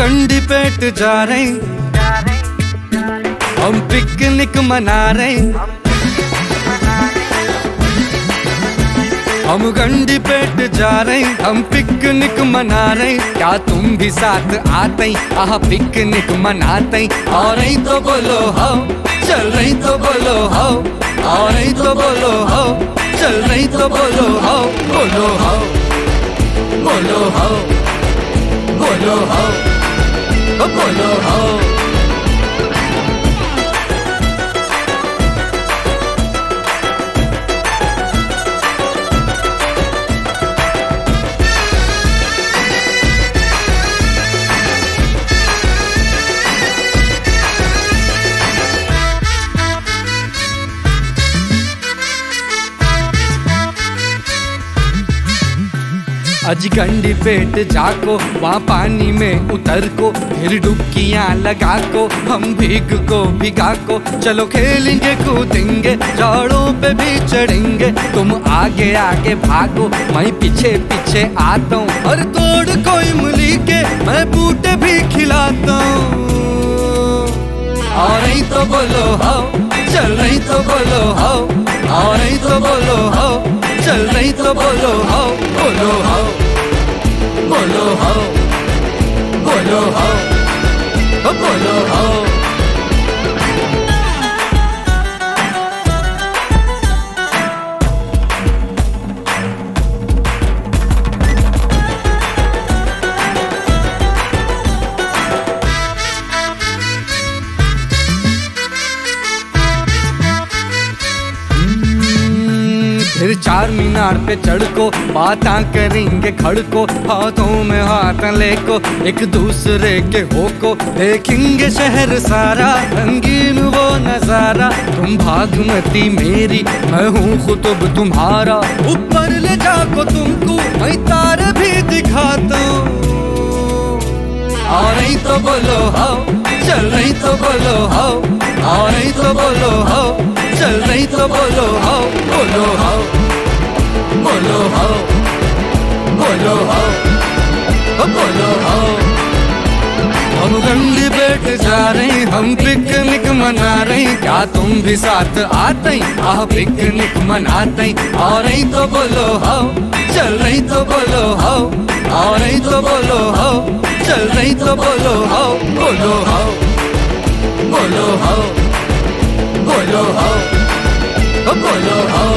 गंडी पेट जा रहे, हम पिकनिक मना रहे। हम गंडी पेट जा रहे, हम पिकनिक मना रहे। क्या तुम भी साथ आते? आह पिकनिक मनाते। और ही तो बोलो हो, चल रही तो बोलो हो। और ही तो बोलो हो, चल रही तो बोलो हो। बोलो हो, बोलो हो, बोलो हो, बोलो हो। अज गंडी पेट जाको, वहाँ पानी में उतर को, फिर डुबकियाँ लगा को, हम भीग को भिगा को। चलो खेलेंगे कूदेंगे, झाड़ों पे भी चढ़ेंगे। तुम आगे आगे भागो, मैं पीछे पीछे आता हूँ। और तोड़ कोई इमली के मैं बूटे भी खिलाता हूँ। और ही तो बोलो हो, चल रही तो बोलो हो। और ही तो बोलो हो, चल रही तो बोलो हो। बोलो हो, बोलो हो, बोलो हो, बोलो हो। फिर चार मीनार पे चढ़ को, बातां करेंगे खड़ को। हाथों में हाथ लेको, एक दूसरे के हो को। देखेंगे शहर सारा, रंगीन वो नजारा। तुम भागमती मेरी, मैं हूँ कुतुब तुम्हारा। ऊपर ले जाको तुमको, मैं तारे भी दिखाता हूँ। और ही तो बोलो हो, चल रही तो बोलो हो। और ही तो बोलो हो, चल रही तो बोलो हो। बोलो हो, बोलो हो, बोलो हो, बोलो हो। हम गंडी पेट जा रहे, हम पिकनिक मना रहे। क्या तुम भी साथ आते? आह पिकनिक मनाते। और ही तो बोलो हो, चल रही तो बोलो हो। और ही तो बोलो हो, चल रही तो बोलो हो। बोलो हो, बोलो हो, बोलो हो, बोलो हो।